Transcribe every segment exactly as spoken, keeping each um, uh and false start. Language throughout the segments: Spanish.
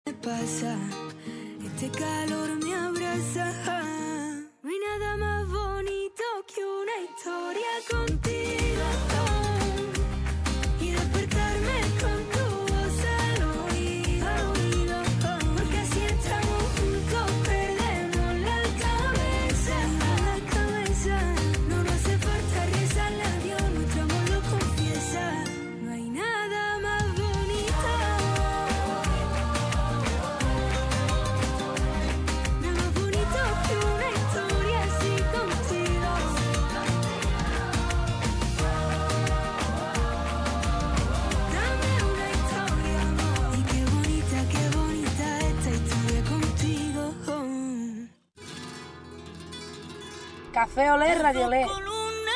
Me pasa, este calor me abraza. No hay nada más bonito que una historia contigo. Y despertarme con tu voz al oído, oído. Porque así estamos juntos, perdemos la cabeza, la cabeza. No nos hace falta rezarle a Dios, nuestro amor lo confiesa. No hay nada más bonito. Nada más bonito que una historia así contigo. Dame una historia, amor. Y qué bonita, qué bonita esta historia contigo. Café Olé, Radio Olé. Columna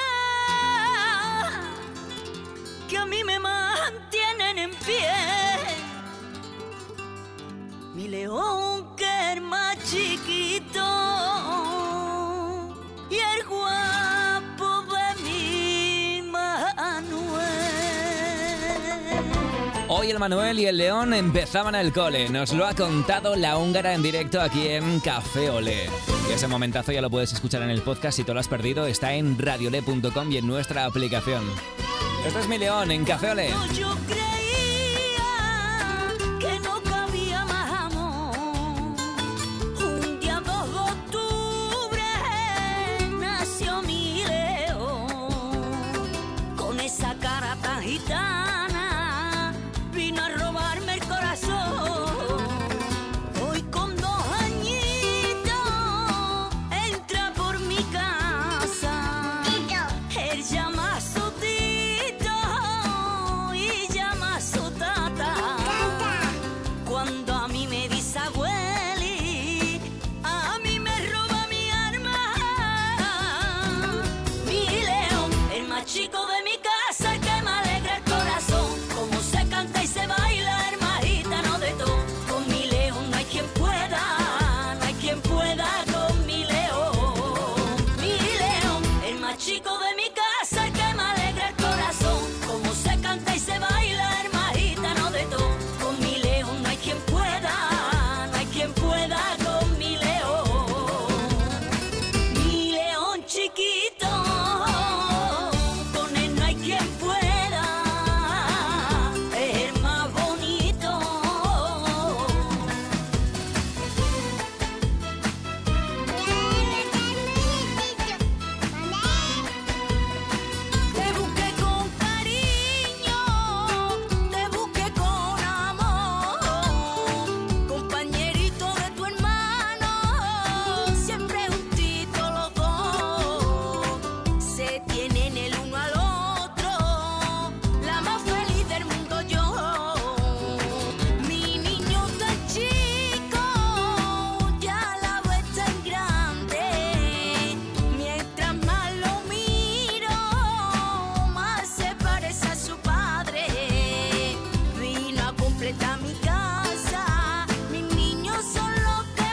que a mí me mantienen en pie. Mi león que es más chiquito y el guapo de mi Manuel. Hoy el Manuel y el León empezaban el cole. Nos lo ha contado la húngara en directo aquí en Café Olé. Y ese momentazo ya lo puedes escuchar en el podcast. Si te lo has perdido, está en radiolé punto com y en nuestra aplicación. Esto es mi León en Café Olé. Yo creía que no cabía más amor. Un día dos de octubre nació mi león. Con esa cara tan gitana vino a robarme el corazón. Hoy con dos añitos entra por mi casa. Él llama a su tito y llama a su tata. Cuando a mí me dice abueli, a mí me roba mi alma. Mi león, el más chico de mi casa, el que me alegra el corazón. Como se canta y se baila, el más gitano de todo. Con mi león no hay quien pueda, no hay quien pueda con mi león. Mi león, el más chico de mi casa, el que me alegra el corazón. Como se canta y se baila, el más gitano de todo. Con mi león no hay quien pueda, no hay quien pueda con mi león. Mi león chiquito, con él no hay quien pueda, es el más bonito. Te busqué con cariño, te busqué con amor, compañerito de tu hermano, siempre juntito los dos. Se tienen el uno al otro, la más feliz del mundo yo. Mi niño tan chico, ya la vez tan grande. Mientras más lo miro, más se parece a su padre. Vino a completar mi casa, mis niños son los que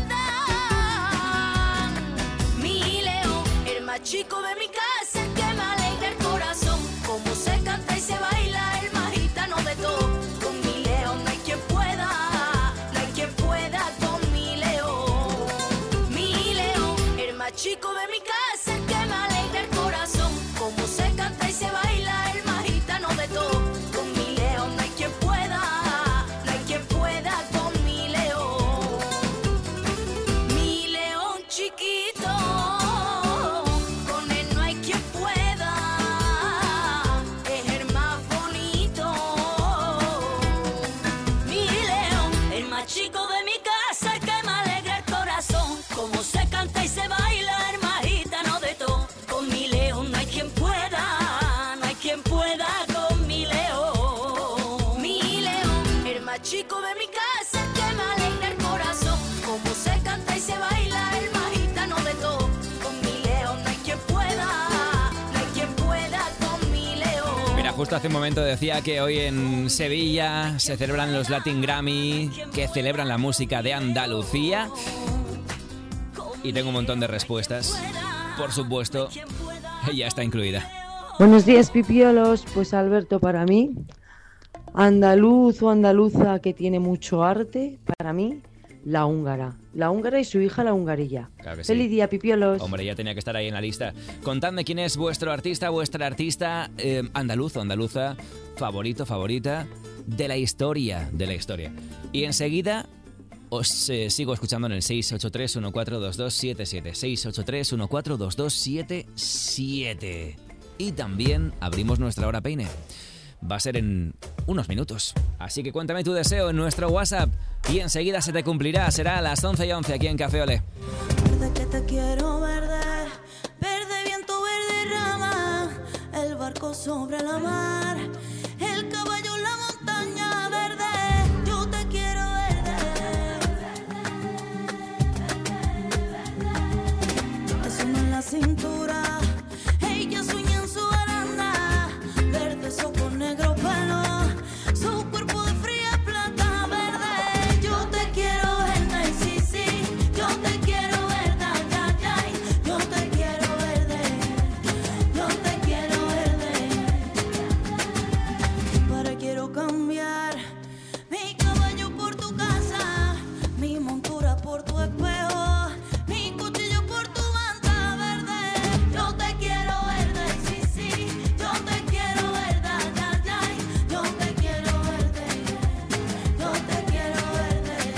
mandan. Mi león, el más chico de mi casa, el que me alegra el corazón. Como se canta y se baila, el más gitano de todo. Con mi león no hay quien pueda, no hay quien pueda con mi león. Mi león, el más chico de mi casa, el que me alegra el corazón. Como se canta y se baila, el más gitano de todo. Con mi león no hay quien pueda, no hay quien pueda con mi león. Mi león chiquito, con él no hay quien pueda, es el más bonito. Mi león, el más chico de mi casa, el que me alegra el corazón. Como se canta y se baila, el más gitano de todo. Con mi león no hay quien pueda, no hay quien pueda con mi león. Mi león, el más chico de mi casa, el que me alegra el corazón. Como se canta y se baila, el más gitano de todo. Con mi león no hay quien pueda, no hay quien pueda con mi león. Mira, justo hace un momento decía que hoy en Sevilla se celebran los Latin Grammy, que celebran la música de Andalucía. Y tengo un montón de respuestas. Por supuesto, ella está incluida. Buenos días, pipiolos. Pues Alberto para mí. Andaluz o andaluza que tiene mucho arte, para mí, la húngara. La húngara y su hija la hungarilla. Claro que sí. Feliz día, pipiolos. Hombre, ya tenía que estar ahí en la lista. Contadme quién es vuestro artista, vuestra artista eh, andaluz o andaluza favorito, favorita de la historia, de la historia. Y enseguida os eh, sigo escuchando en el seis ocho tres, uno cuatro dos dos siete siete. seis ocho tres, uno cuatro dos dos siete siete. Y también abrimos nuestra hora peine. Va a ser en unos minutos. Así que cuéntame tu deseo en nuestro WhatsApp y enseguida se te cumplirá. Será a las once y once aquí en Café Olé. Verde que te quiero, verde, verde viento, verde rama, el barco sobre la mar, el caballo en la montaña, verde, yo te quiero, verde. Eso no en la cintura, ella sueña en su baranda, verde ojos negro pelo, su cuerpo de fría plata, verde, yo te quiero, verde, sí, sí, yo te quiero, verde, ay, ay, yo te quiero, verde, yo te quiero, verde, para quiero cambiar mi caballo por tu casa, mi montura por tu espejo, mi cuchillo por tu manta, verde, yo te quiero, verde, sí, sí, yo te quiero, verde, ay, ay, yo te quiero, verde, yo te quiero, verde,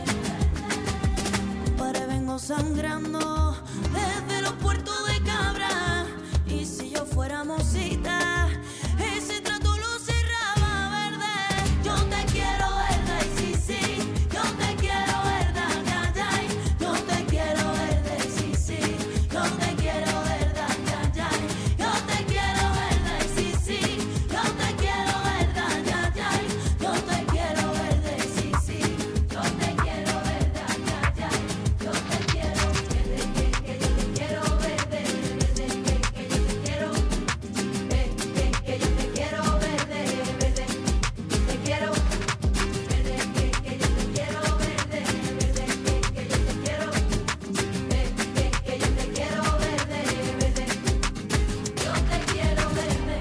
para vengo sangrando desde los puertos de Cabra, y si yo fuera mosita, ese trato lo cerraba, verde, yo te quiero, verde, sí, sí, yo te quiero, verde, ay, ay, yo te quiero, verde, sí, sí, yo te quiero, verde, ay, ay, yo te quiero, verde, sí, sí, yo te quiero, verde, ay, ay, yo te quiero, verde, sí, sí, yo te quiero, verde, ay, ay, yo te quiero, verde, que que yo te quiero, verde, verde, que que yo te quiero, verde, que yo te quiero, verde, verde, te quiero, verde, que que yo te quiero, verde, verde, que que yo te quiero, verde, que yo te quiero, verde, verde, yo te quiero, verde.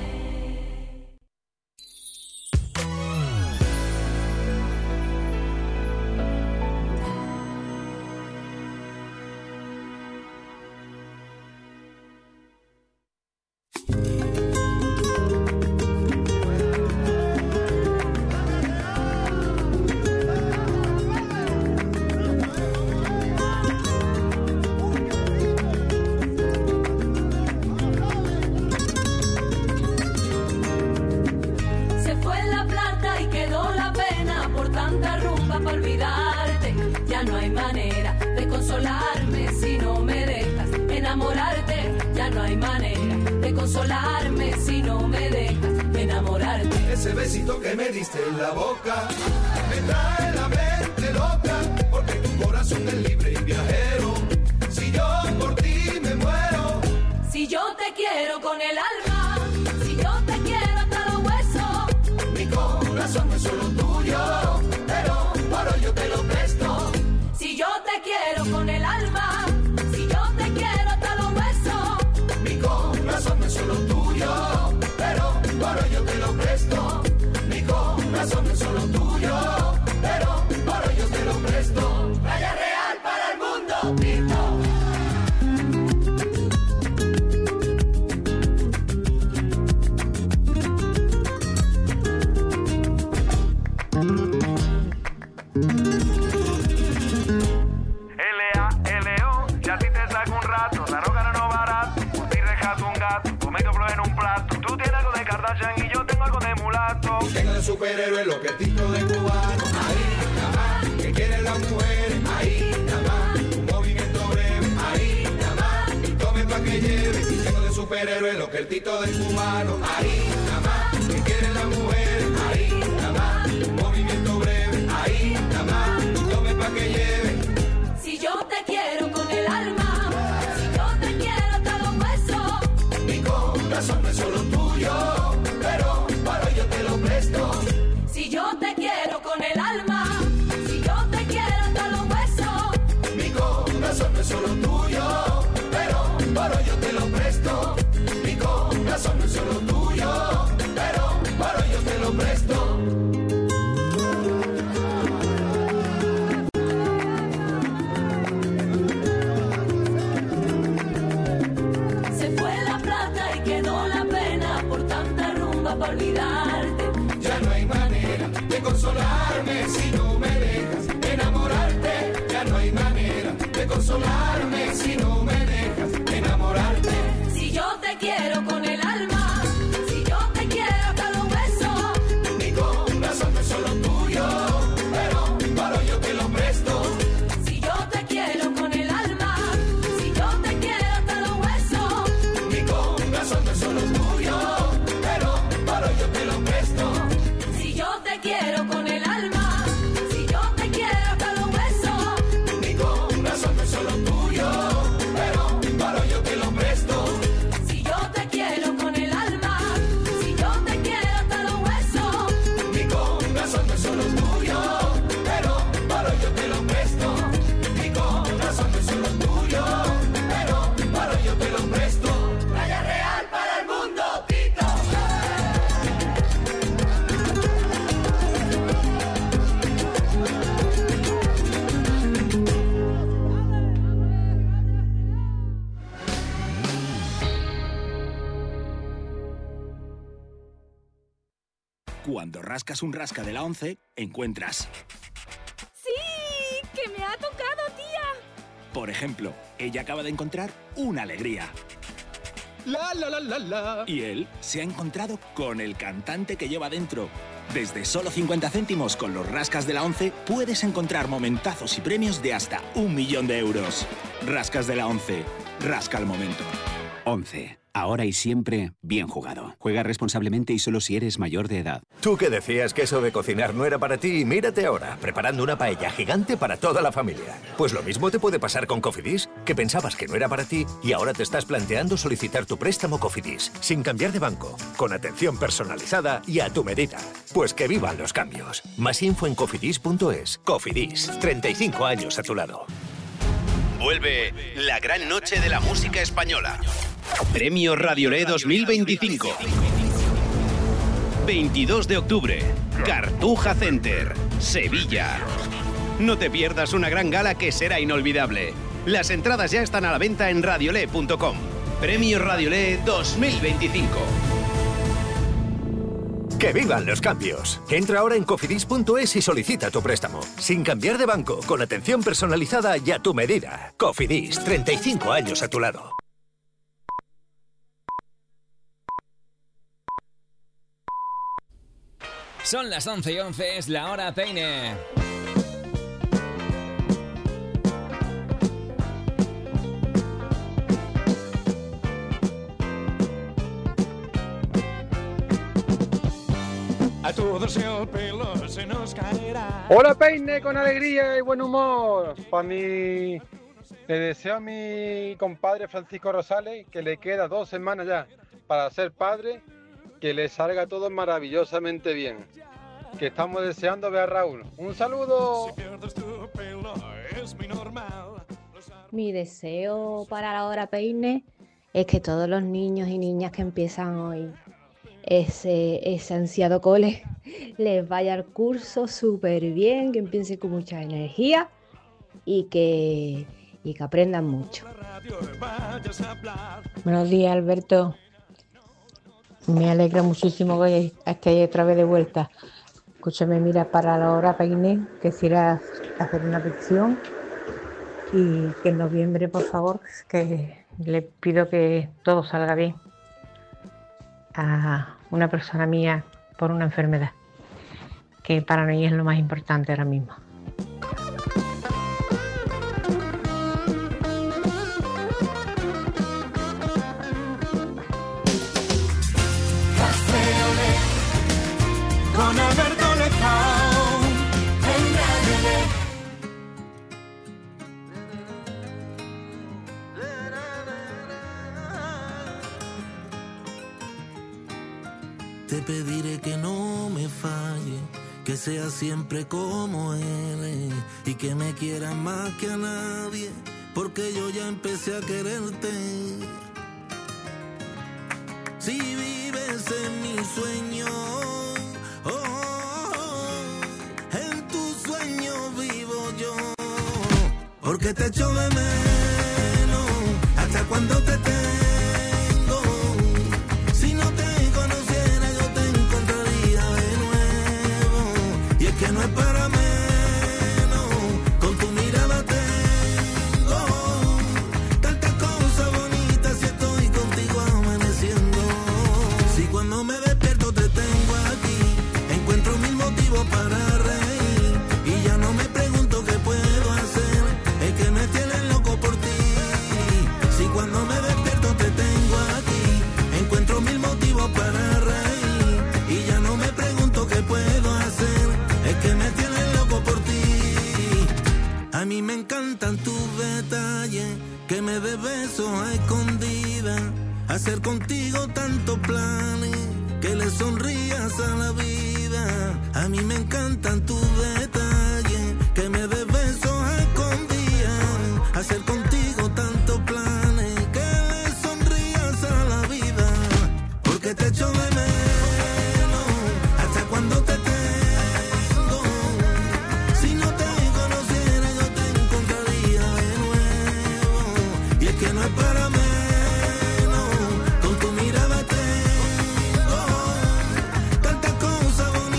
Se fue la plata y quedó la pena por tanta rumba para olvidarte. Ya no hay manera de consolarme si no me dejas enamorarte. Ya no hay manera de consolarme si no me dejas enamorarte. Ese besito que me diste en la boca me trae la mente loca, porque tu corazón es libre y viajero. Si yo por ti me muero, Si yo te quiero con el alma, si yo te quiero hasta los huesos, mi corazón no es solo tuyo, pero por hoy yo te lo presto. si yo te quiero con el alma, si yo te quiero hasta los huesos, Mi corazón no es solo tuyo, pero por hoy yo te lo presto. Mi corazón no es solo tuyo, pero por hoy yo te lo presto. Playa Real para el mundo, Pito. L A L O, si a ti te saco un rato, la roca no barato, por ti rescato un gato, comento flor en un plato. Tú tienes algo de Kardashian y yo tengo algo de mulato. Tengo de superhéroe lo que el tito de cubano. Ahí, nada más, que quieren las mujeres. Ahí, nada más, un movimiento breve. Ahí, nada más, y tome pa' que lleve. Tengo de superhéroe lo que el tito de cubano. Ahí, nada más, que quieren las mujeres. Ahí, nada más, un movimiento breve. Ahí, nada más, y tome pa' que lleve. si yo te quiero con el alma, si yo te quiero hasta los huesos, Mi corazón no es solo tuyo, pero para hoy yo te lo presto. si yo te quiero con el alma, si yo te quiero hasta los huesos, Mi corazón no es solo tuyo, pero por hoy yo te lo presto. Mi corazón no es solo tuyo, Cuando rascas un rasca de la once, encuentras... ¡Sí! ¡Que me ha tocado, tía! Por ejemplo, ella acaba de encontrar una alegría. La, la, la, la, la. Y él se ha encontrado con el cantante que lleva dentro. Desde solo cincuenta céntimos con los rascas de la once puedes encontrar momentazos y premios de hasta un millón de euros. Rascas de la once. Rasca el momento. once. Ahora y siempre, bien jugado. Juega responsablemente y solo si eres mayor de edad. Tú que decías que eso de cocinar no era para ti, mírate ahora, preparando una paella gigante para toda la familia. Pues lo mismo te puede pasar con Cofidis, que pensabas que no era para ti y ahora te estás planteando solicitar tu préstamo Cofidis, sin cambiar de banco, con atención personalizada y a tu medida. Pues que vivan los cambios. Más info en cofidis punto es. Cofidis, treinta y cinco años a tu lado. Vuelve la gran noche de la música española. Premio Radiolé dos mil veinticinco. veintidós de octubre, Cartuja Center, Sevilla. No te pierdas una gran gala que será inolvidable. Las entradas ya están a la venta en radiolé punto com. Premio Radiolé dos mil veinticinco. ¡Que vivan los cambios! Entra ahora en cofidis punto es y solicita tu préstamo. Sin cambiar de banco, con atención personalizada y a tu medida. Cofidis, treinta y cinco años a tu lado. Son las once y once, es la hora peine. A todos el pelo se nos caerá. Hola Peine, con alegría y buen humor. Para mí, le deseo a mi compadre Francisco Rosales que le queda dos semanas ya para ser padre, que le salga todo maravillosamente bien. Que estamos deseando ver a Raúl. ¡Un saludo! Mi deseo para la hora peine es que todos los niños y niñas que empiezan hoy ese, ese ansiado cole les vaya al curso súper bien, que empiecen con mucha energía y que, y que aprendan mucho. Buenos días, Alberto. Me alegra muchísimo que estéis otra vez de vuelta. Escúchame, mira, para la hora peine quisiera hacer una petición y que en noviembre, por favor, que le pido que todo salga bien a una persona mía por una enfermedad, que para mí es lo más importante ahora mismo. Con Alberto Lezao en Radio. Te pediré que no me falle, que sea siempre como eres y que me quieras más que a nadie, porque yo ya empecé a quererte. Si vives en mi sueño, oh, oh, oh, en tu sueño vivo yo, porque te echo de menos hasta cuando te tengo. Si no te conociera yo te encontraría de nuevo, y es que no es para menos, con tu mirada tengo tantas cosas bonitas si estoy contigo amaneciendo. Si cuando me despierto te tengo aquí, encuentro mil motivos para reír y ya no me pregunto qué puedo hacer, es que me tienes loco por ti. Si cuando me despierto te tengo aquí, encuentro mil motivos para reír y ya no me pregunto qué puedo hacer, es que me tienes loco por ti. A mí me encantan tus detalles, que me des besos a escondidas, hacer contigo tantos planes, que le sonrías a la vida. A mí me encantan tus detalles, que me des besos a escondidas, hacer contigo tantos planes, que le sonrías a la vida, porque te echo de menos hasta cuando te tengo. Si no te conociera yo te encontraría de nuevo, y es que no es para menos. Con tu mirada tengo tantas cosas bonitas.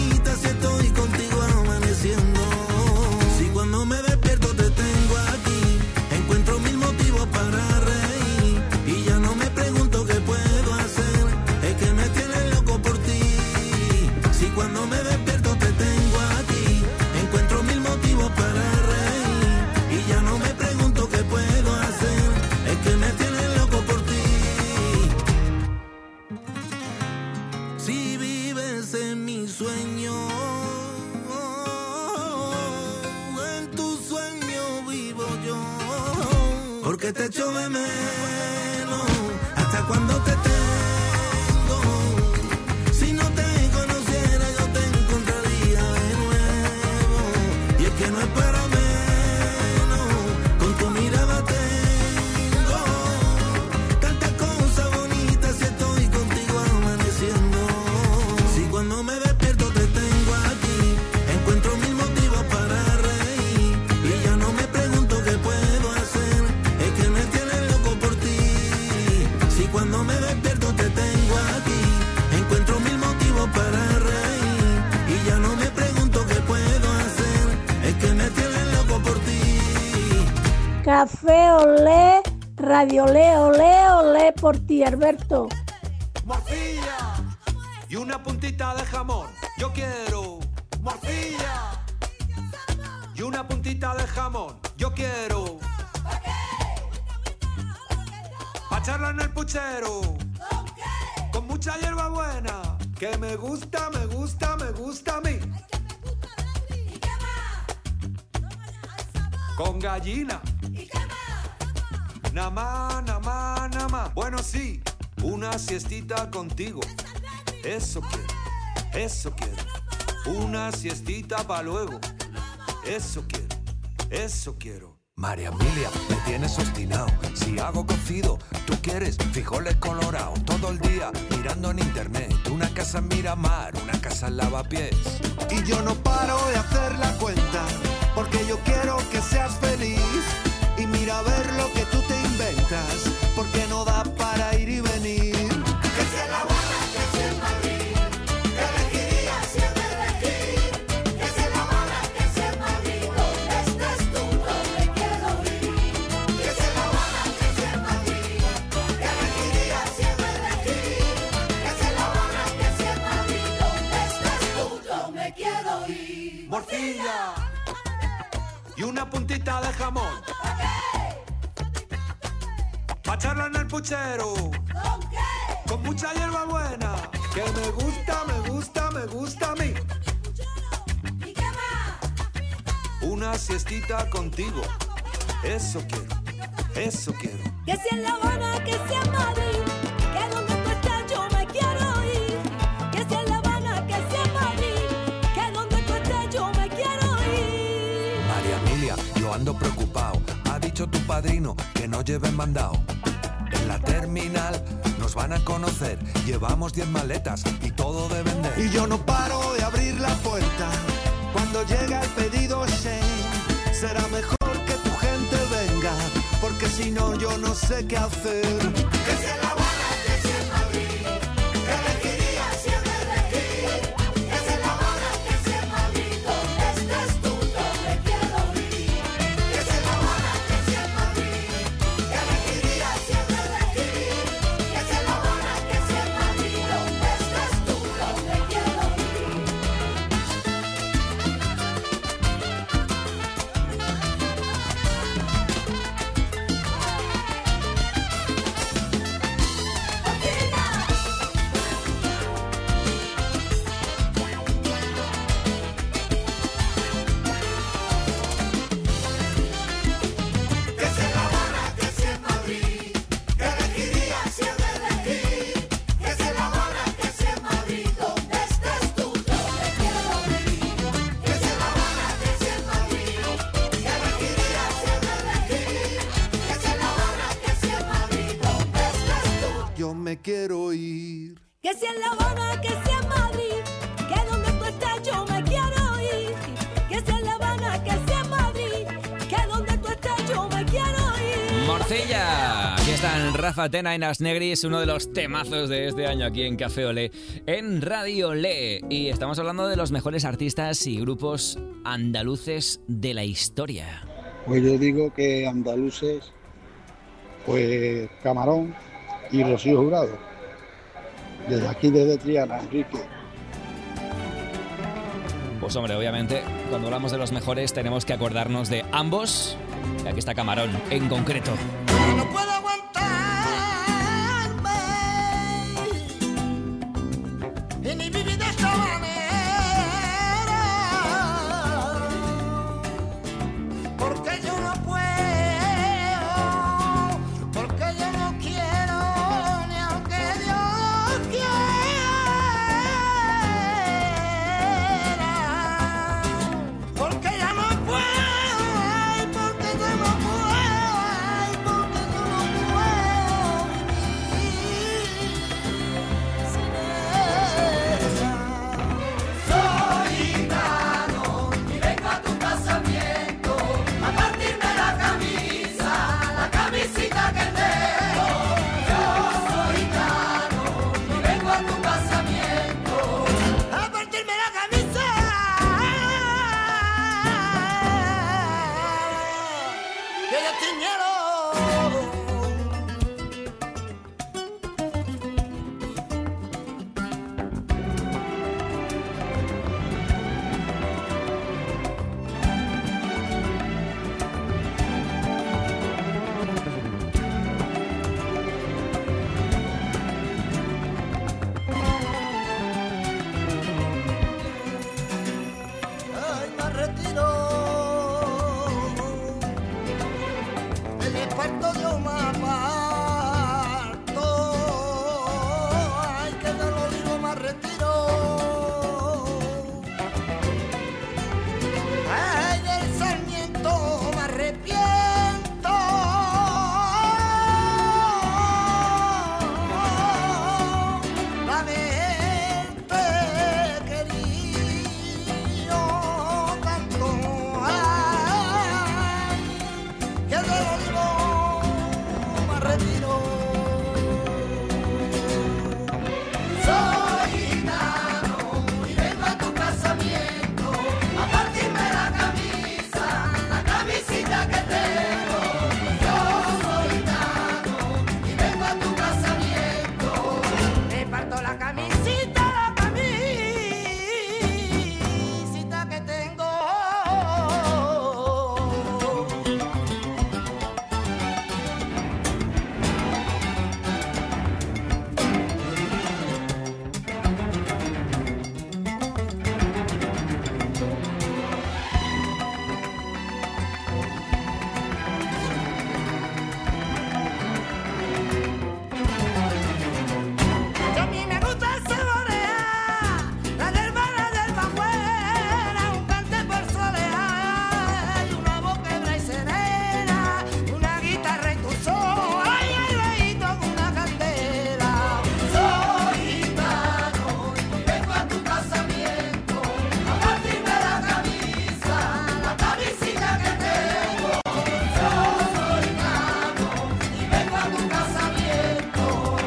porque te echo de menos. Hasta cuando te tengo, si no te conociera yo te encontraría de nuevo. Y es que no es para menos, con tu mirada tengo tantas cosas bonitas si estoy contigo amaneciendo. Si cuando me despierto te tengo aquí, encuentro mil motivos para reír y ya no me pregunto qué puedo hacer, es que me tienes loco por ti. Si cuando me despierto te tengo aquí, encuentro mil motivos para reír y ya no me pregunto qué puedo hacer, es que me tienes loco por ti. Café Olé, Radio Olé, Olé, Olé por ti, Alberto. Morcilla y una puntita de jamón. Yo quiero morcilla y una puntita de jamón. Yo quiero pa' echarla en el puchero con mucha hierba buena que me gusta, me gusta, me gusta a mí. Con gallina. Nada más, nada más, nada más. Bueno, sí, una siestita contigo. Eso quiero, eso quiero. Una siestita pa' luego. Eso quiero, eso quiero. María Emilia, me tienes obstinado. Si hago cocido, tú quieres frijoles colorados. Todo el día mirando en internet. Una casa en Miramar, una casa en Lavapiés. Y yo no paro de hacer la cuenta, porque yo quiero que seas feliz. Y mira a ver lo que tú te inventas, porque no da para ir y venir. Que sea La Habana, que sea Madrid, que elegiría si he de elegir. Que sea La Habana, que sea Madrid, donde estés tú, donde quiero ir. Que sea La Habana, que sea Madrid, que elegiría si he de elegir. Que sea La Habana, que sea Madrid, donde estés tú, donde quiero ir. Morcilla y una puntita de jamón pa' echarla en el puchero con mucha hierba buena que me gusta, me gusta, me gusta a mí. Una siestita contigo, eso quiero, eso quiero. Que sea en La Habana, que sea en Madrid, que donde tú estés yo me quiero ir. Que sea en La Habana, que sea en Madrid, que donde tú estés yo me quiero ir. María Emilia, yo ando preocupado. Ha dicho tu padrino que no lleven mandado. En la terminal nos van a conocer. Llevamos diez maletas y todo de vender. Y yo no paro de abrir la puerta cuando llega el pedido Shane. Será mejor que tu gente venga, porque si no yo no sé qué hacer. Que sea La Habana, que sea en Madrid, que elegiría si he de elegir. Que sea La Habana, que sea en Madrid, donde estés tú, donde quiero ir. Que sea La Habana, que sea en Madrid, que elegiría si he de elegir. Que sea La Habana, que sea en Madrid, donde estés tú, donde quiero ir. Que sea La Habana, que sea en Madrid, que elegiría si he de elegir. Que sea La Habana, que sea en Madrid, donde estés tú, donde quiero ir. Que sea La Habana, que sea en Madrid, que elegiría si he de elegir. Que sea La Habana, que sea en Madrid, donde estés tú. Yo me quiero ir. Que sea en La Habana, que sea en Madrid, que donde tú estés yo me quiero ir. Que sea en La Habana, que sea en Madrid, que donde tú estés yo me quiero ir. Morcilla. Aquí están Rafa Tena y Nas Negris, uno de los temazos de este año aquí en Café Olé, en Radio Olé. Y estamos hablando de los mejores artistas y grupos andaluces de la historia. Pues yo digo que andaluces, pues Camarón y Rocío Jurado. Desde aquí, desde Triana, Enrique. Pues hombre, obviamente, cuando hablamos de los mejores tenemos que acordarnos de ambos. Y aquí está Camarón, en concreto. No puedo aguantarme y ni vivir de esta manera, porque yo no puedo castiñero. Ay, me retiro. El esparto yo me aparto. Ay, que del olivo me retiro. Ay, del sarmiento me arrepiento. La mente querido tanto. Ay, que del olivo me retiro. Soy gitano y vengo a tu casamiento a partirme la camisa, la camisita que tengo. Yo soy gitano y vengo a tu casamiento. Me parto la camisita, la camisita que tengo. Y a mí me gusta saborear la hierba, la hierba buena, un cante por solear, y una boca hebra y serena, una guitarra y tu sol, ay, ay, leíto con una candela. Soy gitano y vengo a tu casamiento a partirme la camisa, la camisita que tengo. Yo soy gitano y vengo a tu casamiento.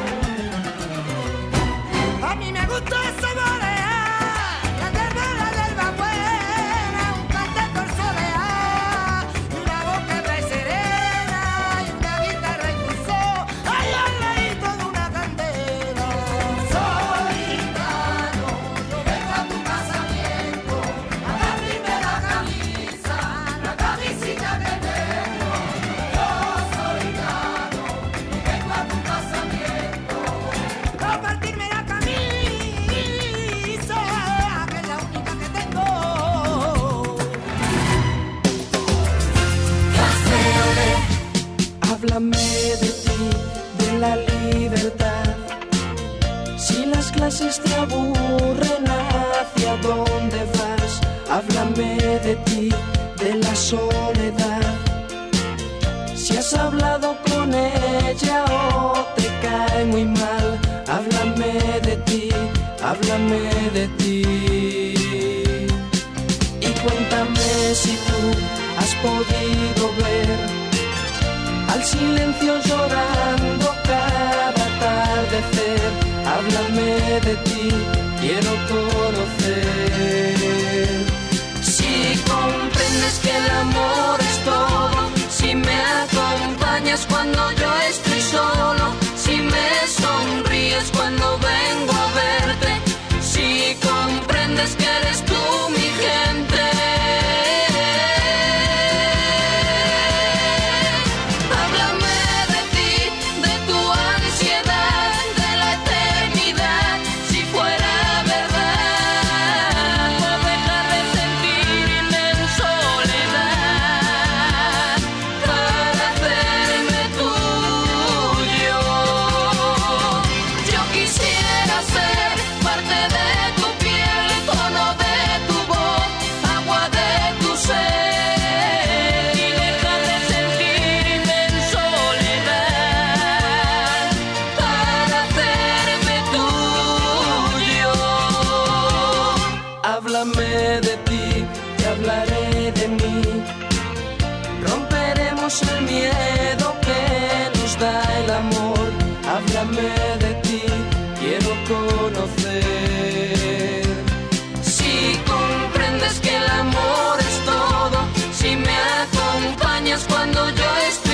A mí me gusta saborear la hierba, la hierba buena, un cante por solear, y una boca hebra y serena, y una guitarra y tu sol, ay, ay, leíto de una candela. Soy gitano, yo vengo a tu casamiento a partirme la camisa, la camisita que tengo. Yo soy gitano y vengo a tu casamiento a partirme la camisa, que es la única que tengo. Háblame de ti, de la libertad. Si las clases te aburren, ¿hacia dónde vas? Háblame de ti, de la soledad. Si has hablado con ella o te cae muy mal, háblame de ti, háblame de ti. Y cuéntame si tú has podido ver al silencio llorando cada atardecer. Háblame de ti, quiero conocer. Si comprendes que el amor es todo, si me acompañas cuando yo estoy solo, si me sonríes cuando vengo a verte, si comprendes que eres tú mi gente. Háblame de ti, de tu ansiedad, de la eternidad, si fuera verdad, no dejar de sentirme en soledad para hacerme tuyo. Yo quisiera ser parte de tu piel, tono de tu voz, agua de tu ser, y dejar de sentirme en soledad para hacerme tuyo. Háblame de ti, te hablaré de mí. Romperemos el miedo que nos da el amor. Háblame de ti, quiero conocer. Si comprendes que el amor es todo, si me acompañas cuando yo estoy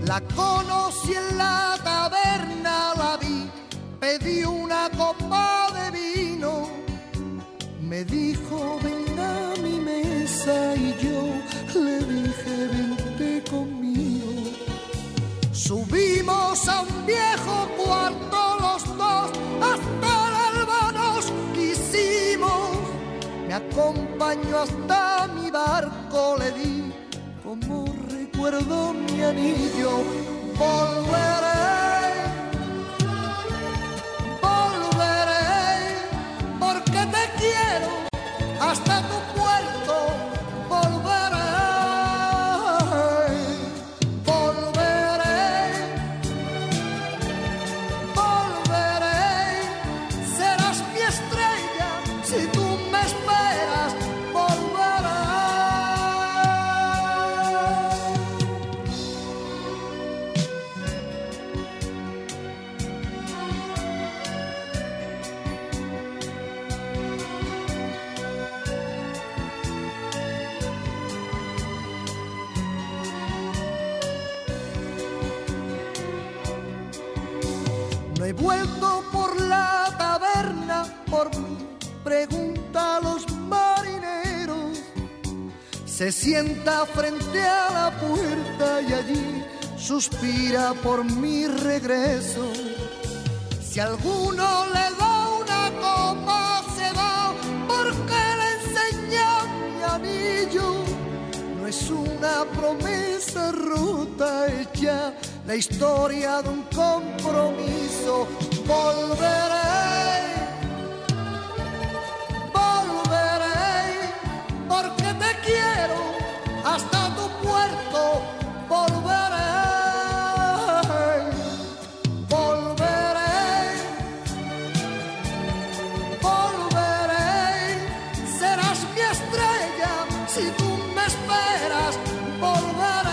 La conocí en la taberna, la vi, pedí una copa de vino. Me dijo, ven a mi mesa, y yo le dije, vente conmigo. Subimos a un viejo cuarto los dos, hasta el alba nos quisimos. Me acompañó hasta mi barco, le di como recuerdo mi anillo. Volveré, volveré, porque te quiero hasta tu puerto. Volveré, volveré, volveré. Serás mi estrella si tú me esperas. Volveré. No he vuelto por la taberna por mí, pregunta a los marineros. Se sienta frente a la puerta y allí suspira por mi regreso. Si alguno le da una copa se va porque le enseña mi anillo. No es una promesa rota hecha, la historia de un compromiso. Volveré, volveré, porque te quiero hasta tu puerto. Volveré, volveré, volveré. Serás mi estrella si tú me esperas. Volveré.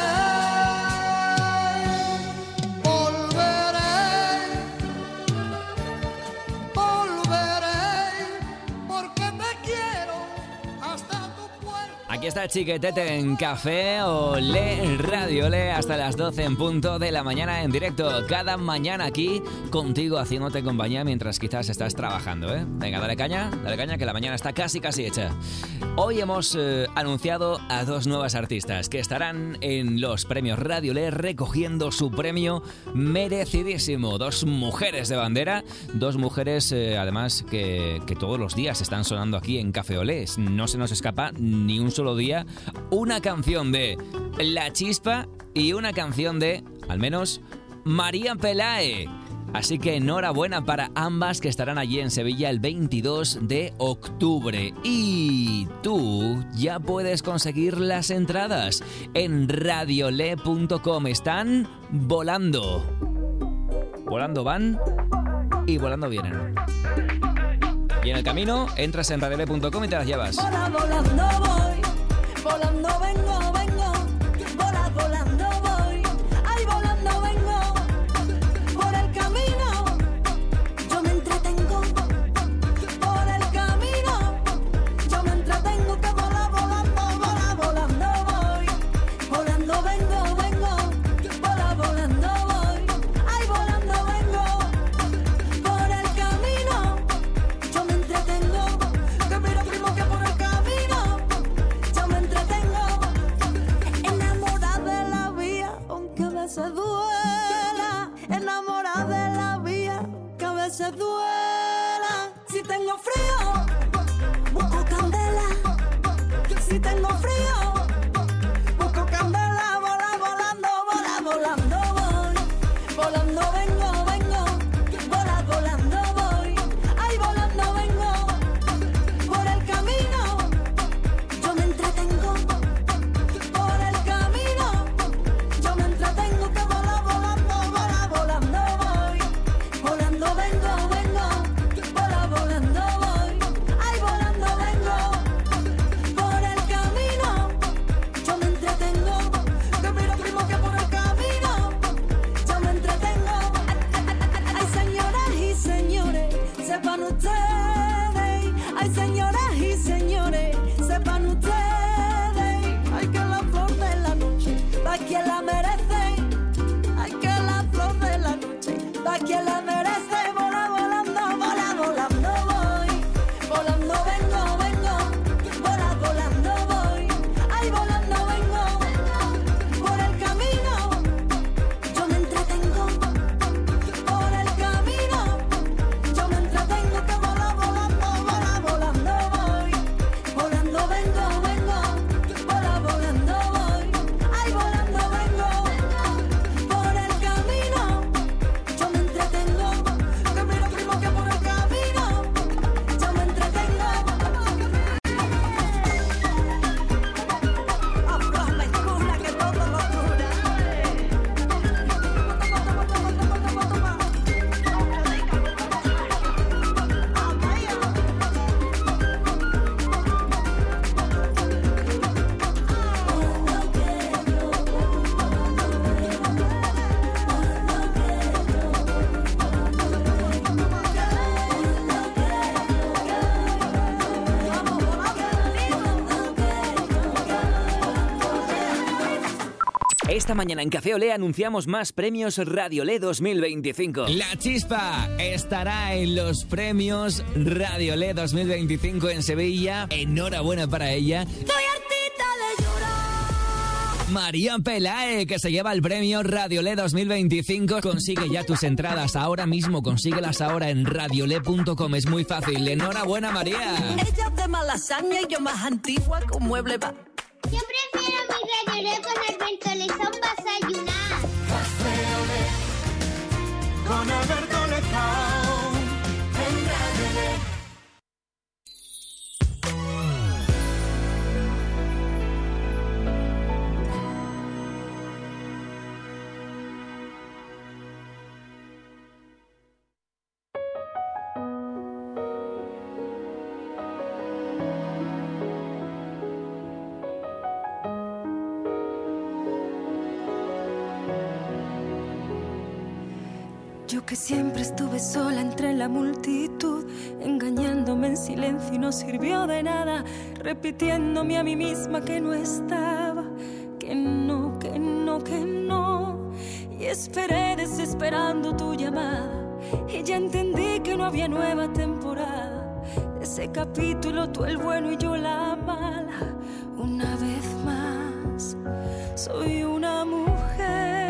Aquí está Chiquetete en Café Olé, Radio Olé, hasta las doce en punto de la mañana en directo. Cada mañana aquí contigo haciéndote compañía mientras quizás estás trabajando, ¿eh? Venga, dale caña, dale caña que la mañana está casi casi hecha. Hoy hemos eh, anunciado a dos nuevas artistas que estarán en los premios Radio Olé recogiendo su premio merecidísimo. Dos mujeres de bandera, dos mujeres eh, además que, que todos los días están sonando aquí en Café Olé. No se nos escapa ni un solo día una canción de La Chispa y una canción de, al menos, María Pelae. Así que enhorabuena para ambas que estarán allí en Sevilla el veintidós de octubre. Y tú ya puedes conseguir las entradas en radiolé punto com. Están volando. Volando van y volando vienen. Y en el camino entras en radiolé punto com y te las llevas. Vola, volando voy, volando vengo, vengo, vola, volando voy, ay, volando vengo, por el camino, yo me entretengo, por el camino, yo me entretengo, que vola, volando, vola, volando voy, volando vengo, vengo, vola, volando voy, ay, volando vengo, por el camino, yo me entretengo, que mira primo que por el camino, yo me entretengo, enamorada de la vía, aunque a veces duela, enamorada de la vía, que a veces duela, si tengo frío, busco candela, si tengo frío, busco candela, vola, volando, vola, volando voy, volando vengo, vengo, vola, volando voy, ay, volando vengo, por el camino, yo me entretengo, por el camino, yo me entretengo, que vola, volando, vola, volando voy, volando vengo, vengo, vola, volando voy, ay, volando vengo, por el camino, yo me entretengo, que mira primo que por el camino, yo me entretengo, ay, señoras y señores, sepan ustedes, ay, señoras y señores, sepan ustedes, ay, que la flor de la noche, pa' quien la merece, Esta mañana en Café Olé anunciamos más premios Radiolé dos mil veinticinco. La Chispa estará en los premios Radiolé dos mil veinticinco en Sevilla. Enhorabuena para ella. Estoy hartita de llorar. María Pelae, que se lleva el premio Radiolé dos mil veinticinco. Consigue ya tus entradas ahora mismo, consíguelas ahora en radiolé punto com. Es muy fácil. Enhorabuena, María. Ella de malasaña y yo más antigua con mueble va. Yo prefiero mi Radiolé con Alberto Lezón para desayunar. Café Olé con Alberto Lezón en Radiolé. Yo que siempre estuve sola entre la multitud, engañándome en silencio y no sirvió de nada, repitiéndome a mí misma que no estaba, que no, que no, que no. Y esperé desesperando tu llamada y ya entendí que no había nueva temporada. Ese capítulo, tú el bueno y yo la mala. Una vez más, soy una mujer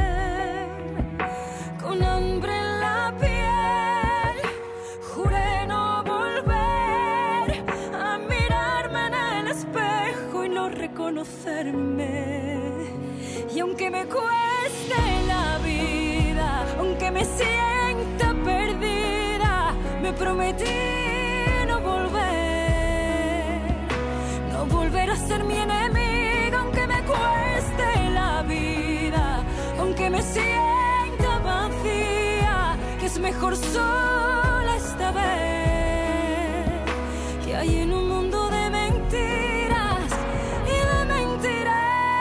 con hambre en la piel. Juré no volver a mirarme en el espejo y no reconocerme. Y aunque me cueste la vida, aunque me sienta perdida, me prometí no volver, no volver a ser mi enemiga, aunque me cueste la vida, aunque me sienta vacía, que es mejor sola esta vez, que hay en un mundo de mentiras y de mentiras.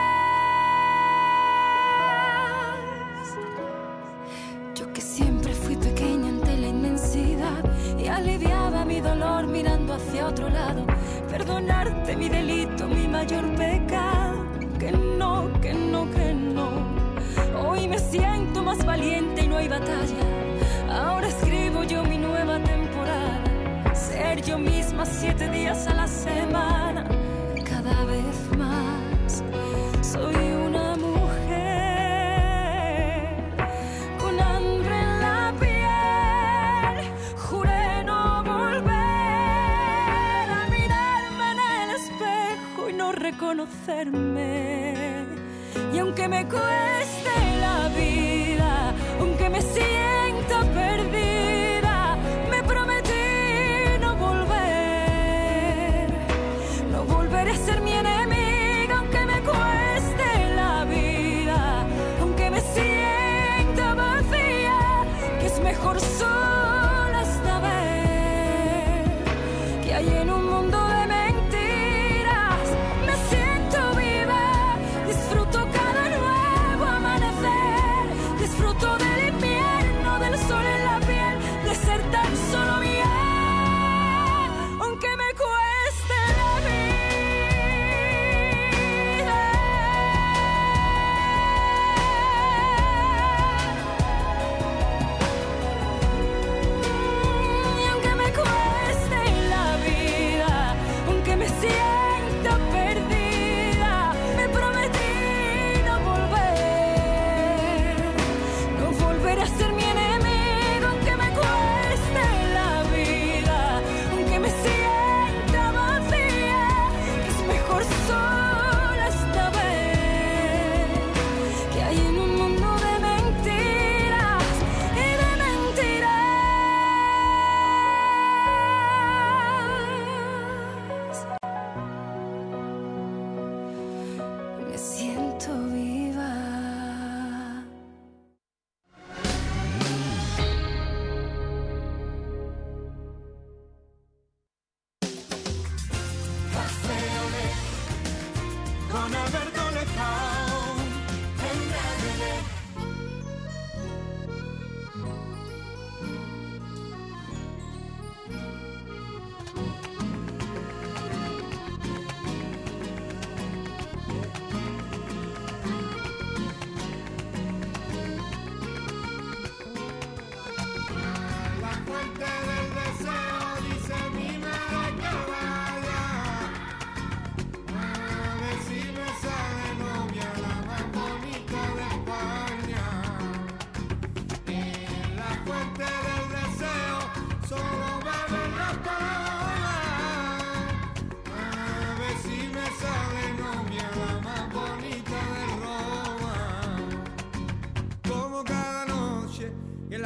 Yo que siempre fui pequeña ante la inmensidad y aliviaba mi dolor mirando hacia otro lado, perdonarte mi delito, mi mayor pecado, que no, que no, que no. Hoy me siento más valiente y no hay batalla. Ahora escribo yo mi nueva temporada. Ser yo misma siete días a la semana. Cada vez más soy una mujer con hambre en la piel. Juré no volver a mirarme en el espejo y no reconocerme. Y aunque me cueste la vida, aunque me sienta perdida, me prometí no volver, no volveré a ser mi enemiga, aunque me cueste la vida, aunque me sienta vacía, que es mejor sola esta vez, que hay en un mundo de mentiras. Me siento viva, disfruto cada nuevo amanecer, disfruto del invierno, del sol en la piel.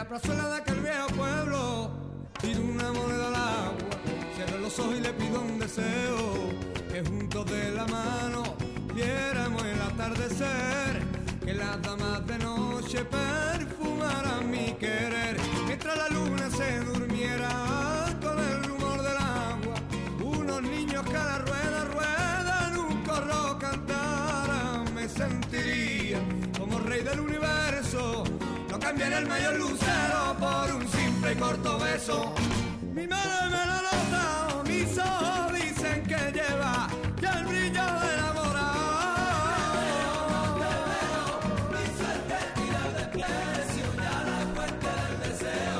plazuela de aquel viejo pueblo, tiro una moneda al agua, cierro los ojos y le pido un deseo, que juntos de la mano viéramos el atardecer, que las damas de noche perfumaran mi querer, mientras la luna se durmiera con el rumor del agua, unos niños que a la rueda, rueda en un corro cantaran, me sentiría como rey del universo, no cambiaría el mayor lucero por un simple y corto beso. Mi madre me lo nota, mis ojos dicen que lleva ya el brillo de enamorado. Te veo, mi suerte tira de precio, ya la fuente del deseo.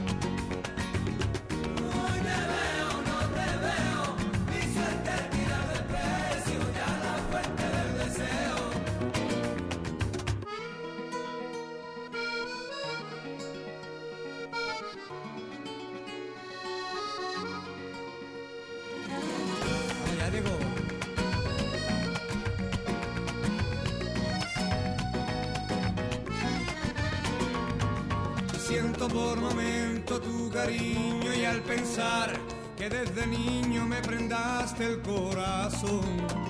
Hoy me veo, no te veo, mi suerte tira de precio, ya la fuente del deseo. Ya llegó. Siento por momento tu cariño y al pensar que desde niño me prendaste el corazón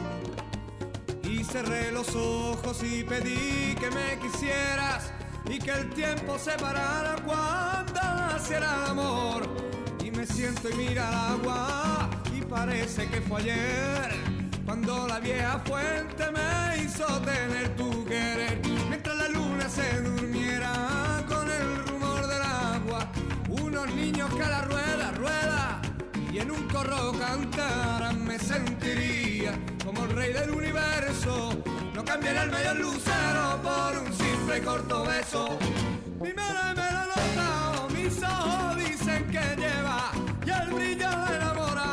y cerré los ojos y pedí que me quisieras y que el tiempo se parara cuando naciera el amor y me siento y mira el agua y parece que fue ayer cuando la vieja fuente me hizo tener tu querer, mientras la luna se durmiera con el rumor del agua, unos niños que a la rueda, rueda y en un corro cantaran, me sentiría como el rey del universo, no cambiaría el mayor lucero por un simple y corto beso. Mi madre me lo nota, mis ojos dicen que lleva ya el brillo de enamorado.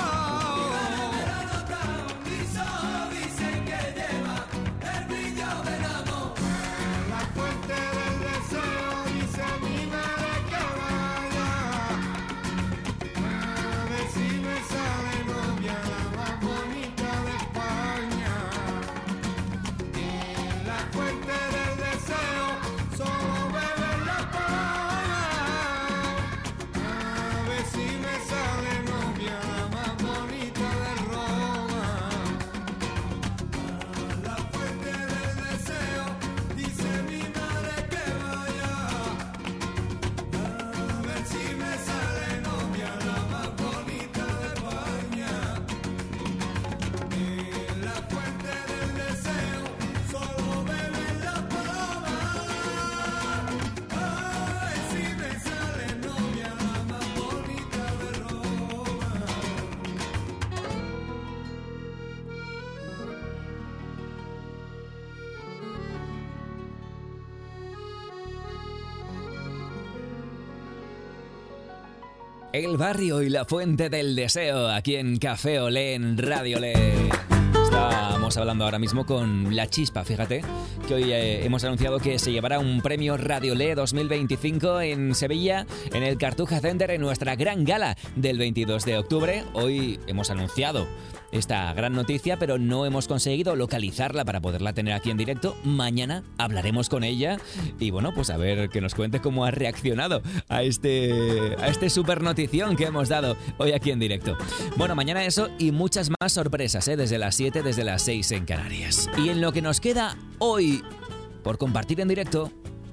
El barrio y la fuente del deseo, aquí en Café Olé, en Radio Olé. Estamos hablando ahora mismo con La Chispa, fíjate, que hoy eh, hemos anunciado que se llevará un premio Radio Olé dos mil veinticinco en Sevilla, en el Cartuja Center, en nuestra gran gala del veintidós de octubre. Hoy hemos anunciado esta gran noticia, pero no hemos conseguido localizarla para poderla tener aquí en directo. Mañana hablaremos con ella y bueno, pues a ver que nos cuente cómo ha reaccionado a este, a este super notición que hemos dado hoy aquí en directo. Bueno, mañana eso y muchas más sorpresas, ¿eh? Desde las siete, desde las seis en Canarias. Y en lo que nos queda hoy por compartir en directo,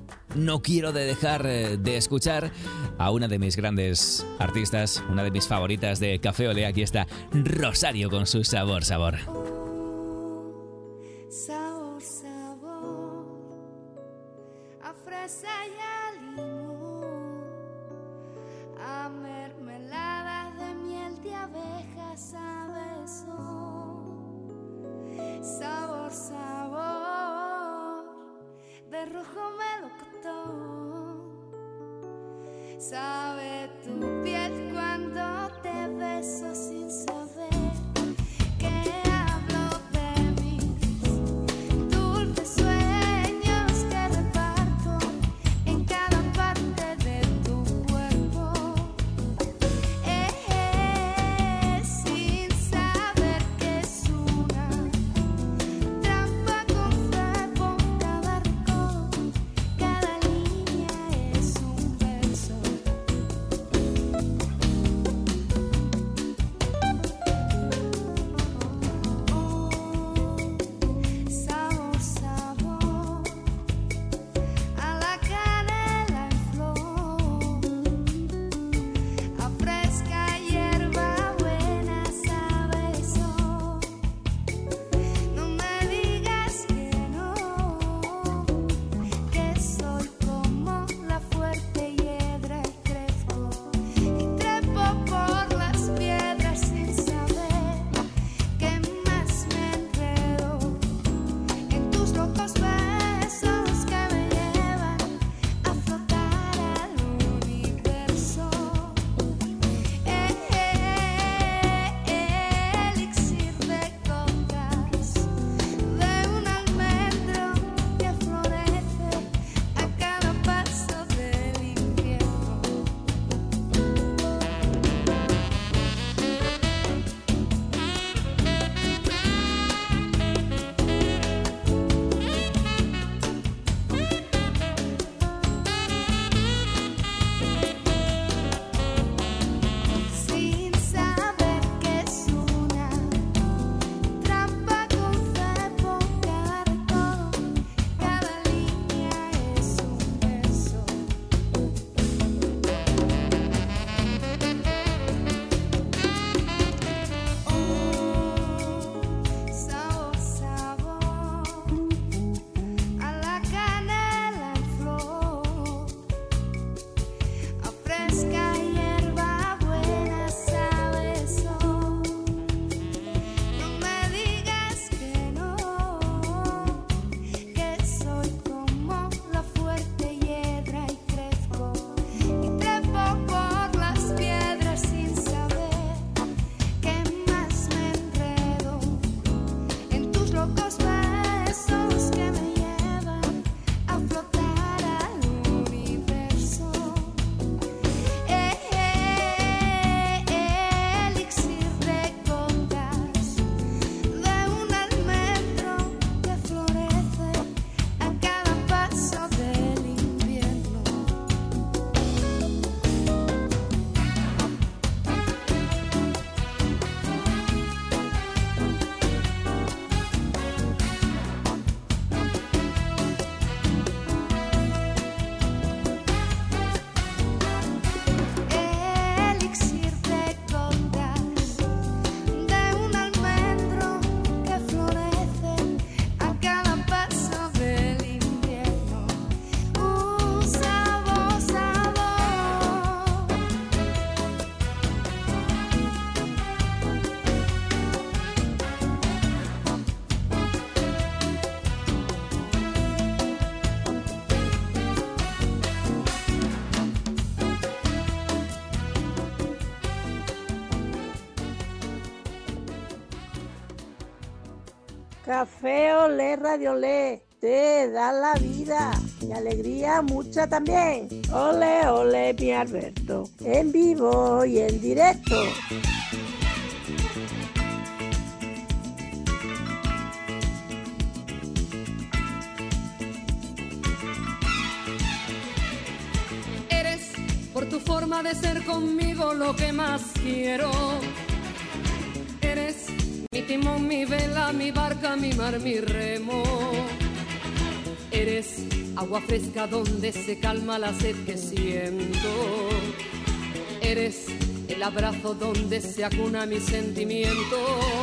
no quiero de dejar de escuchar a una de mis grandes artistas, una de mis favoritas de Café Olé. Aquí está Rosario con su Sabor, Sabor. Sabor, sabor, a fresa y a limón, a mermelada de miel de abeja, sabe son. Sabor, sabor, de rojo melocotón, sabe tu piel cuando te beso sin saber que hablo de mis dulces sueños que reparto en cada parte de tu cuerpo, eh, eh, sin saber que es una trampa con fuego, cada rincón, cada línea es un Café Olé, Radio Olé, te da la vida y alegría mucha también. Ole, ole, mi Alberto, en vivo y en directo. Eres, por tu forma de ser conmigo, lo que más quiero. Eres mi timón, mi vela, mi barca, mi mar, mi remo. Eres agua fresca donde se calma la sed que siento. Eres el abrazo donde se acuna mi sentimiento.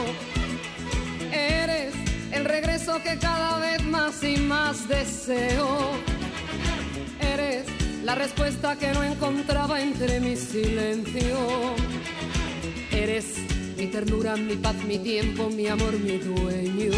Eres el regreso que cada vez más y más deseo. Eres la respuesta que no encontraba entre mi silencio. Eres mi ternura, mi paz, mi tiempo, mi amor, mi dueño.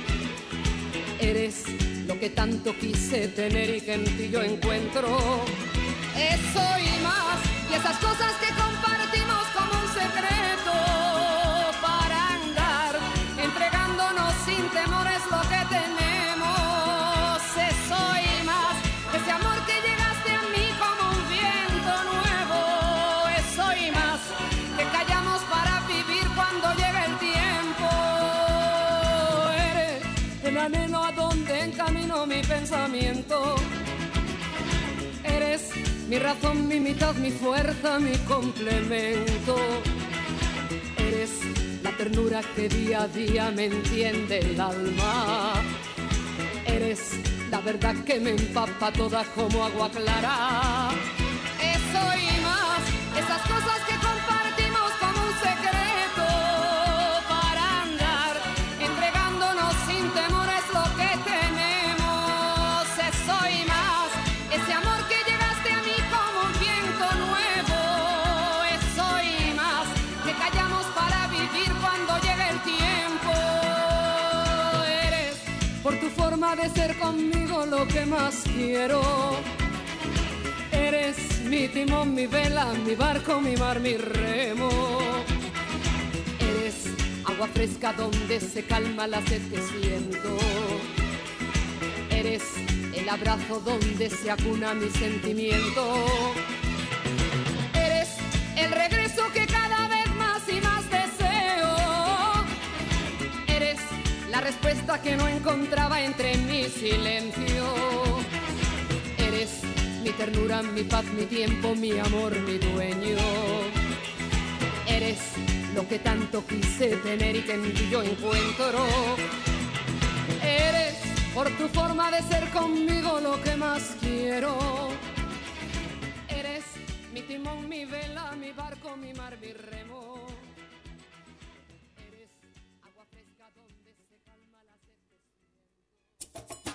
Eres lo que tanto quise tener y que en ti yo encuentro. Eso y más, y esas cosas que compartimos como un secreto. Para andar entregándonos sin temores lo que tenemos. Eso y más, ese amor que llegaste a mí como un viento nuevo. Eso y más, que callamos para vivir cuando llegue el tiempo. Eres el anhelo a donde encamino mi pensamiento. Eres mi razón, mi mitad, mi fuerza, mi complemento. Eres la ternura que día a día me enciende el alma. Eres la verdad que me empapa toda como agua clara. Eso y más, esas cosas que compartimos como un secreto. Para andar entregándonos sin temores lo que tenemos. Eso y más, ese amor que llegaste a mí como un viento nuevo. Eso y más, que callamos para vivir cuando llegue el tiempo. Eres, por tu forma de ser conmigo, lo que más quiero. Eres mi timón, mi vela, mi barco, mi mar, mi remo. Eres agua fresca donde se calma la sed que siento. Eres el abrazo donde se acuna mi sentimiento. Eres el regreso que cada vez más y más deseo. Eres la respuesta que no encontraba entre mi silencio. Eres mi ternura, mi paz, mi tiempo, mi amor, mi dueño. Eres lo que tanto quise tener y que en ti yo encuentro. Eres, por tu forma de ser conmigo, lo que más quiero. Eres mi timón, mi vela, mi barco, mi mar, mi remo. Eres agua fresca donde se calma la sed que siento.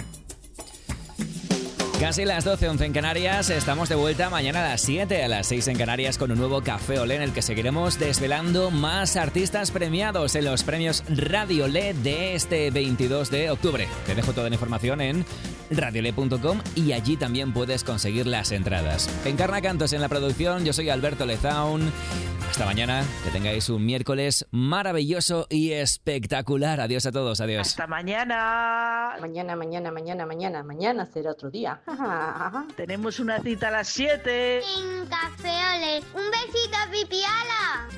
Casi las doce, once en Canarias, estamos de vuelta mañana a las siete, a las seis en Canarias, con un nuevo Café Olé en el que seguiremos desvelando más artistas premiados en los premios Radio Olé de este veintidós de octubre. Te dejo toda la información en radiolé punto com y allí también puedes conseguir las entradas. Encarna Cantos en la producción, yo soy Alberto Lezaun. Hasta mañana, que tengáis un miércoles maravilloso y espectacular. Adiós a todos, adiós. Hasta mañana. Mañana, mañana, mañana, mañana, mañana será otro día. Tenemos una cita a las siete. En Café Olé. Un besito, Pipiala.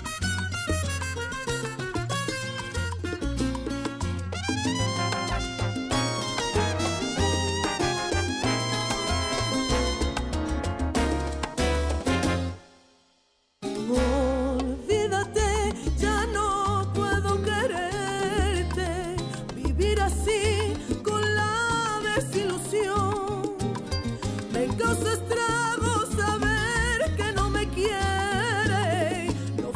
Olvídate, ya no puedo quererte, vivir así con la desilusión. Me causa estragos saber que no me quiere, no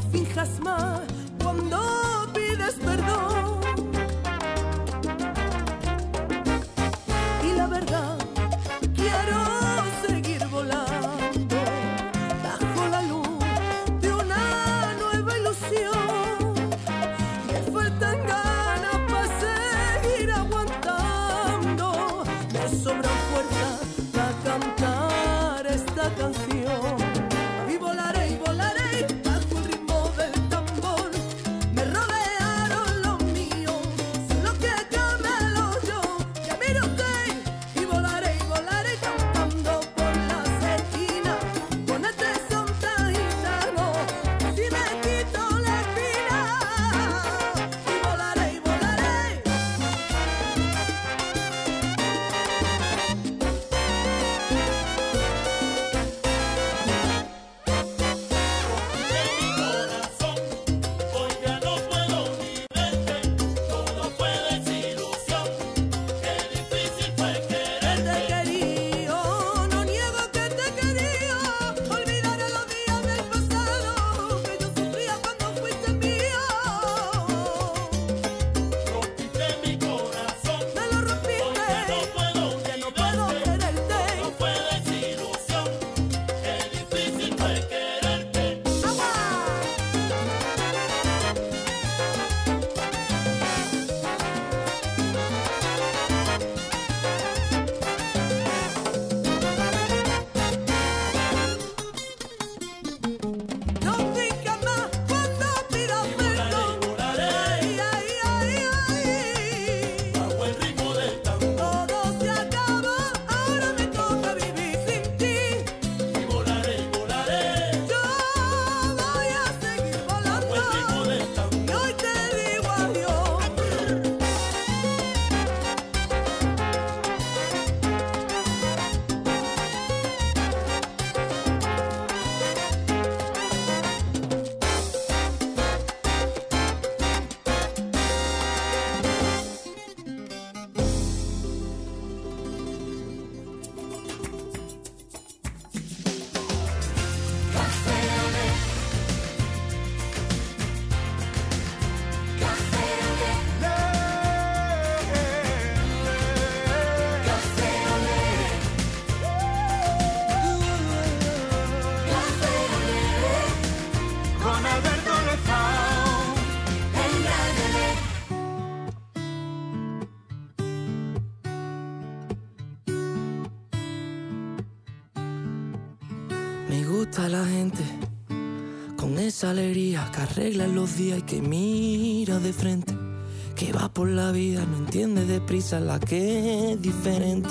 Me gusta la gente con esa alegría que arregla los días y que mira de frente, que va por la vida, no entiende deprisa la que es diferente.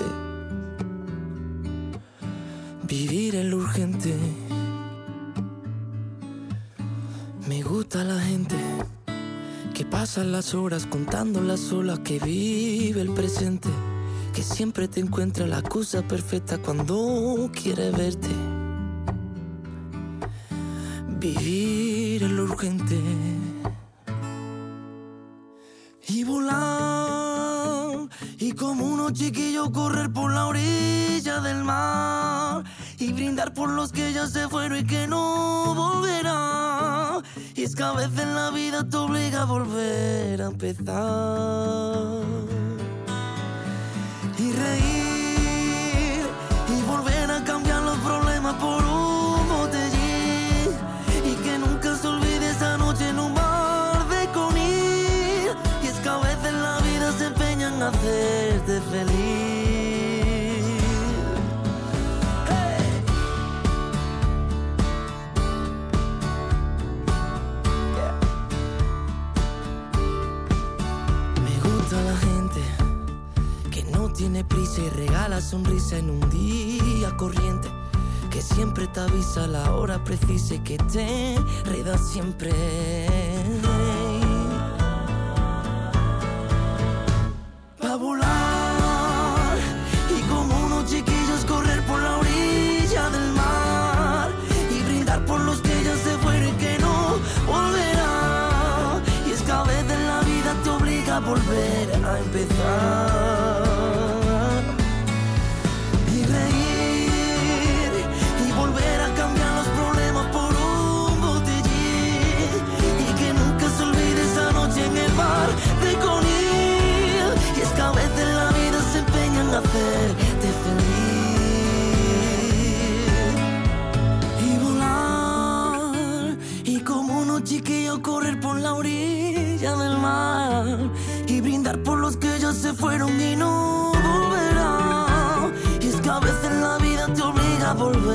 Vivir en lo urgente. Me gusta la gente que pasa las horas contando las olas, que vive el presente, que siempre te encuentra la excusa perfecta cuando quiere verte. Vivir en lo urgente. Y volar, y como unos chiquillos correr por la orilla del mar, y brindar por los que ya se fueron y que no volverán. Y es que a veces la vida te obliga a volver a empezar. Y reír, y volver a cambiar los problemas por un botellín, y que nunca se olvide esa noche en un bar de Conil. Y es que a veces la vida se empeña en hacerte feliz. Tiene prisa y regala sonrisa en un día corriente, que siempre te avisa a la hora precisa y que te reda siempre. Va a volar, y como unos chiquillos correr por la orilla del mar, y brindar por los que ya se fueron y que no volverán. Y es que a veces la vida te obliga a volver a empezar. De Conil. Y es que a veces la vida se empeña en hacerte feliz. Y volar, y como unos chiquillos correr por la orilla del mar, y brindar por los que ya se fueron y no volverán. Y es que a veces la vida te obliga a volver